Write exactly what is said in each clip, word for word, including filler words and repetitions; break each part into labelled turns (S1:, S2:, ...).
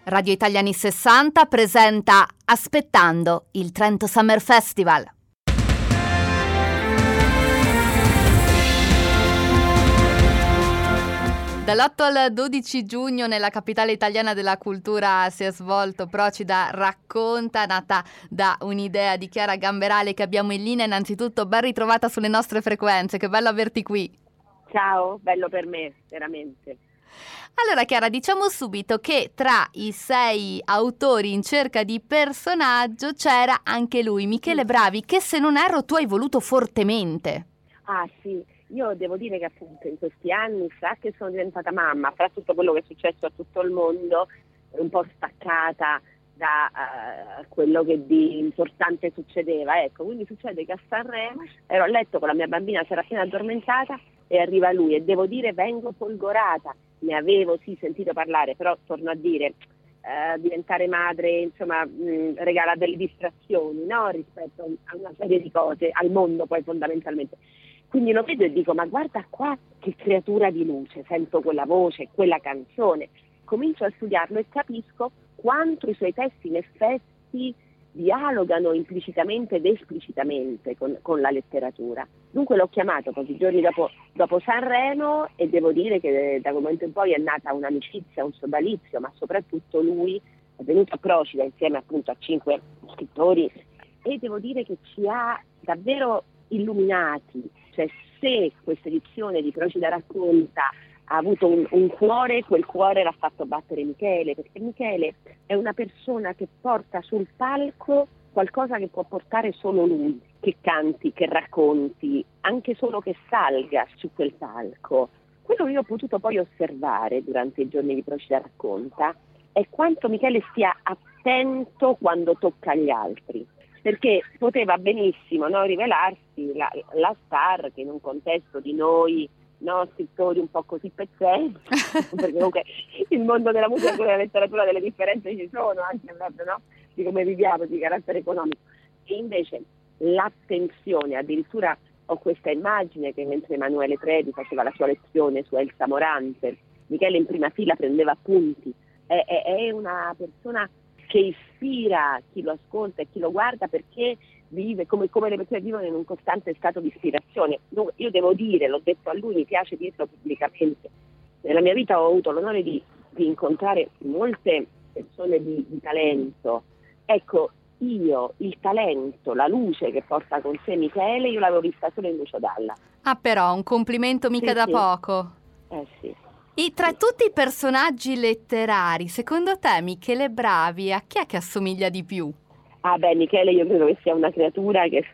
S1: Radio Italia anni sessanta presenta Aspettando il Trento Summer Festival. Dall'otto al dodici giugno nella capitale italiana della cultura si è svolto Procida Racconta, nata da un'idea di Chiara Gamberale che abbiamo in linea. Innanzitutto ben ritrovata sulle nostre frequenze, che bello averti qui.
S2: Ciao, bello per me, veramente.
S1: Allora Chiara, diciamo subito che tra i sei autori in cerca di personaggio c'era anche lui, Michele Bravi, che se non erro tu hai voluto fortemente.
S2: Ah sì, io devo dire che appunto in questi anni, fra che sono diventata mamma, fra tutto quello che è successo a tutto il mondo, un po' staccata da uh, quello che di importante succedeva, ecco, quindi succede che a Sanremo ero a letto con la mia bambina, si era appena addormentata e arriva lui e devo dire vengo folgorata. Ne avevo sì sentito parlare, però torno a dire, eh, diventare madre insomma mh, regala delle distrazioni, no? Rispetto a una serie di cose, al mondo poi fondamentalmente. Quindi lo vedo e dico, ma guarda qua che creatura di luce, sento quella voce, quella canzone, comincio a studiarlo e capisco quanto i suoi testi in effetti dialogano implicitamente ed esplicitamente con, con la letteratura. Dunque l'ho chiamato pochi giorni dopo, dopo Sanremo e devo dire che da quel momento in poi è nata un'amicizia, un sodalizio, ma soprattutto lui è venuto a Procida insieme appunto a cinque scrittori e devo dire che ci ha davvero illuminati. Cioè se questa edizione di Procida Racconta ha avuto un, un cuore, quel cuore l'ha fatto battere Michele, perché Michele è una persona che porta sul palco qualcosa che può portare solo lui, che canti, che racconti, anche solo che salga su quel palco. Quello che io ho potuto poi osservare durante i giorni di Procida Racconta è quanto Michele stia attento quando tocca agli altri, perché poteva benissimo, no, rivelarsi la, la star che in un contesto di noi, no, scrittori un po' così pezzenti, perché comunque il mondo della musica e della letteratura delle differenze ci sono, anche proprio, no, di come viviamo, di carattere economico. E invece l'attenzione, addirittura ho questa immagine che mentre Emanuele Trevi faceva la sua lezione su Elsa Morante, Michele in prima fila prendeva appunti, è, è, è una persona che ispira chi lo ascolta e chi lo guarda, perché vive come, come le persone vivono in un costante stato di ispirazione. Io devo dire, l'ho detto a lui, mi piace dirlo pubblicamente, nella mia vita ho avuto l'onore di, di incontrare molte persone di, di talento. Ecco, io il talento, la luce che porta con sé Michele, io l'avevo vista solo in Lucio Dalla.
S1: Ah però, un complimento mica
S2: sì,
S1: da
S2: sì.
S1: poco.
S2: Eh sì.
S1: E tra tutti i personaggi letterari, secondo te Michele Bravi a chi è che assomiglia di più?
S2: Ah beh, Michele io credo che sia una creatura che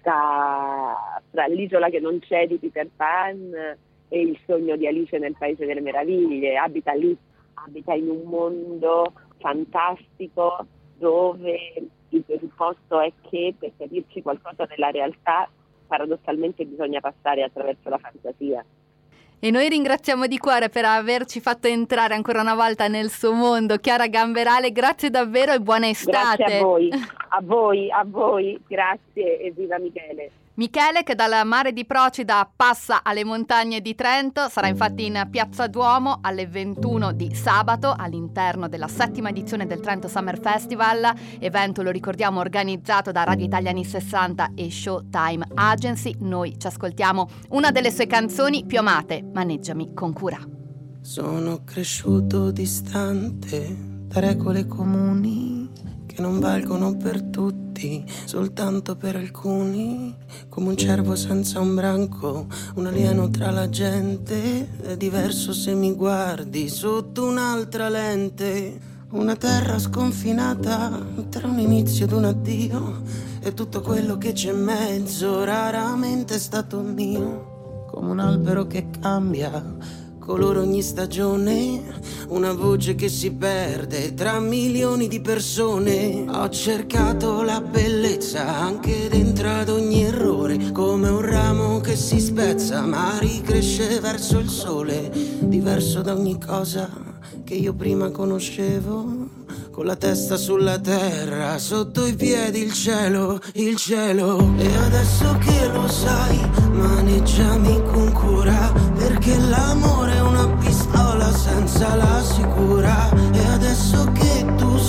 S2: sta tra L'isola che non c'è di Peter Pan e Il sogno di Alice nel Paese delle Meraviglie. Abita lì, abita in un mondo fantastico dove il presupposto è che per capirci qualcosa della realtà paradossalmente bisogna passare attraverso la fantasia.
S1: E noi ringraziamo di cuore per averci fatto entrare ancora una volta nel suo mondo. Chiara Gamberale, grazie davvero e buona estate.
S2: Grazie a voi, a voi, a voi, grazie e viva Michele.
S1: Michele che dal mare di Procida passa alle montagne di Trento, sarà infatti in Piazza Duomo alle ventuno di sabato all'interno della settima edizione del Trento Summer Festival, evento, lo ricordiamo, organizzato da Radio Italia anni sessanta e Showtime Agency. Noi ci ascoltiamo una delle sue canzoni più amate, Maneggiami con cura.
S3: Sono cresciuto distante da regole comuni che non valgono per tutti, soltanto per alcuni, come un cervo senza un branco, un alieno tra la gente. È diverso se mi guardi sotto un'altra lente, una terra sconfinata tra un inizio ed un addio, e tutto quello che c'è in mezzo raramente è stato mio, come un albero che cambia colore ogni stagione, una voce che si perde tra milioni di persone. Ho cercato la bellezza anche dentro ad ogni errore, come un ramo che si spezza ma ricresce verso il sole, diverso da ogni cosa che io prima conoscevo, con la testa sulla terra, sotto i piedi il cielo, il cielo. E adesso che lo sai, maneggiami con cura, perché l'amore è una pistola senza la sicura. E adesso che tu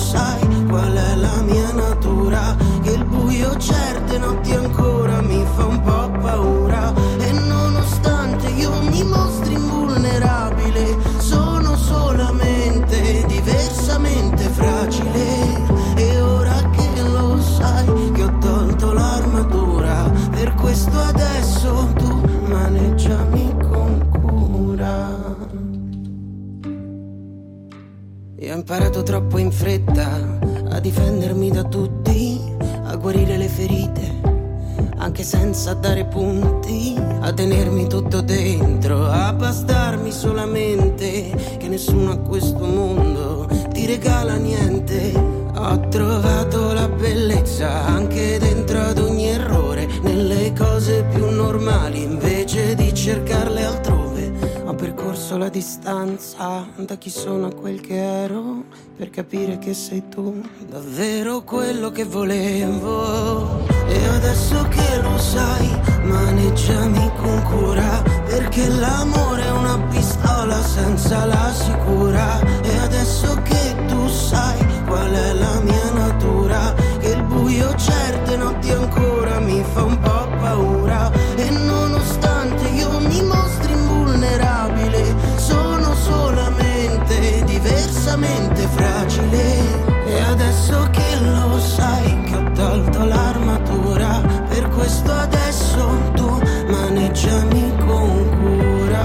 S3: troppo in fretta a difendermi da tutti, a guarire le ferite anche senza dare punti, a tenermi tutto dentro, a bastarmi solamente, che nessuno a questo mondo ti regala niente. Ho trovato la bellezza anche dentro ad ogni errore, nelle cose più normali invece di cercarle altrove. Ho percorso la distanza da chi sono a quel che ero, per capire che sei tu davvero quello che volevo. E adesso che lo sai, maneggiami con cura, perché l'amore è una pistola senza la sicura. E adesso che tu sai qual è la mia natura, che il buio certe notti ancora mi fa un po' paura. E nonostante io mi mostri invulnerabile, sono solamente diversamente fragile. E adesso che lo sai che ho tolto l'armatura, per questo adesso tu maneggiami con cura,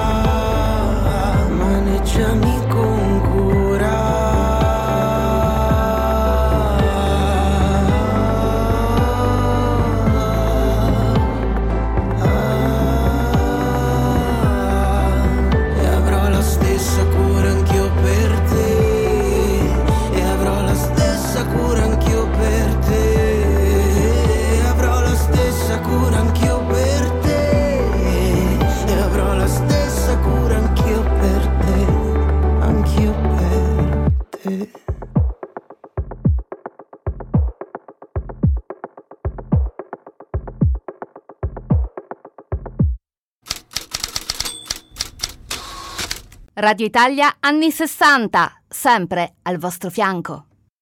S3: maneggiami con cura.
S1: Radio Italia anni sessanta, sempre al vostro fianco.